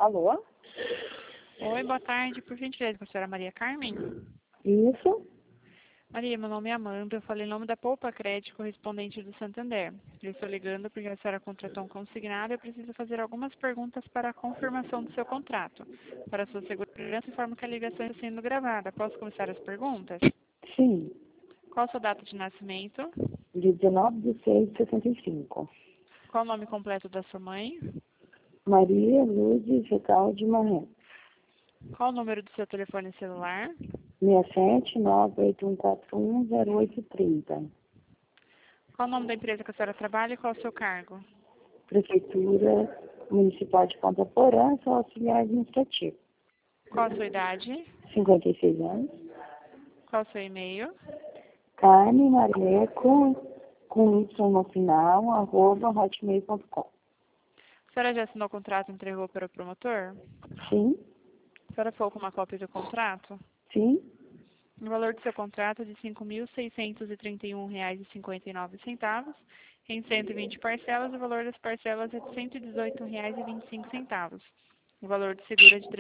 Alô? Oi, boa tarde. Por gentileza, com a senhora Maria Carmen? Isso? Maria, meu nome é Amanda. Eu falei em nome da Poupa Crédito, correspondente do Santander. Eu estou ligando porque a senhora contratou um consignado e eu preciso fazer algumas perguntas para a confirmação do seu contrato. Para a sua segurança, informo que a ligação está sendo gravada. Posso começar as perguntas? Sim. Qual a sua data de nascimento? De 19/6/65. Qual o nome completo da sua mãe? Maria Lourdes Regal de Marré. Qual o número do seu telefone celular? 67-98141-0830. Qual o nome da empresa que a senhora trabalha e qual o seu cargo? Prefeitura Municipal de Ponta Porã, sou auxiliar administrativo. Qual a sua idade? 56 anos. Qual o seu e-mail? Carne Maré com Y no final, @hotmail.com. A senhora já assinou o contrato e entregou para o promotor? Sim, A senhora ficou com uma cópia do contrato? sim, O valor do seu contrato é de R$ 5.631,59. Em 120 parcelas, o valor das parcelas é de R$ 118,25. O valor do seguro é de R$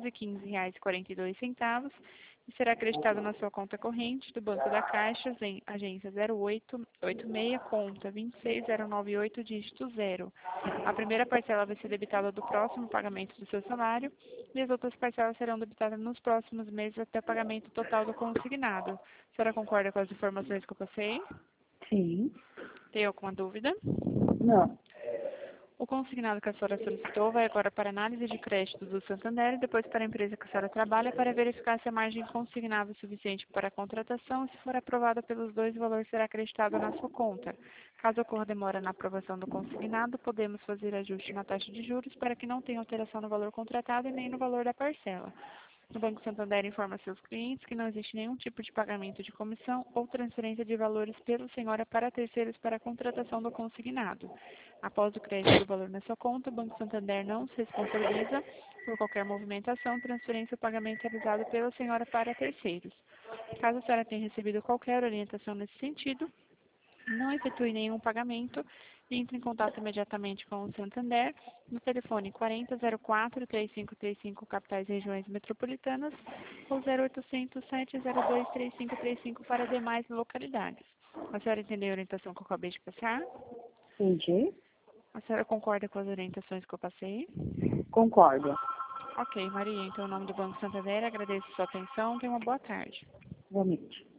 315,42 e será acreditado na sua conta corrente do Banco da Caixa, em agência 0886, conta 26098, dígito 0. A primeira parcela vai ser debitada do próximo pagamento do seu salário e as outras parcelas serão debitadas nos próximos meses até o pagamento total do consignado. A senhora concorda com as informações que eu passei? sim. Tem alguma dúvida? Não. O consignado que a senhora solicitou vai agora para análise de crédito do Santander e depois para a empresa que a senhora trabalha para verificar se a margem consignável é suficiente para a contratação e se for aprovada pelos dois, o valor será acreditado na sua conta. Caso ocorra demora na aprovação do consignado, podemos fazer ajuste na taxa de juros para que não tenha alteração no valor contratado e nem no valor da parcela. O Banco Santander informa seus clientes que não existe nenhum tipo de pagamento de comissão ou transferência de valores pela senhora para terceiros para a contratação do consignado. Após o crédito do valor na sua conta, o Banco Santander não se responsabiliza por qualquer movimentação, transferência ou pagamento realizado pela senhora para terceiros. Caso a senhora tenha recebido qualquer orientação nesse sentido, não efetue nenhum pagamento e entre em contato imediatamente com o Santander no telefone 4004-3535, capitais e regiões metropolitanas, ou 0800-702-3535 para demais localidades. A senhora entendeu a orientação que eu acabei de passar? Entendi. A senhora concorda com as orientações que eu passei? Concordo. Ok, Maria, então, em nome do Banco Santander, agradeço a sua atenção. Tenha uma boa tarde. Realmente.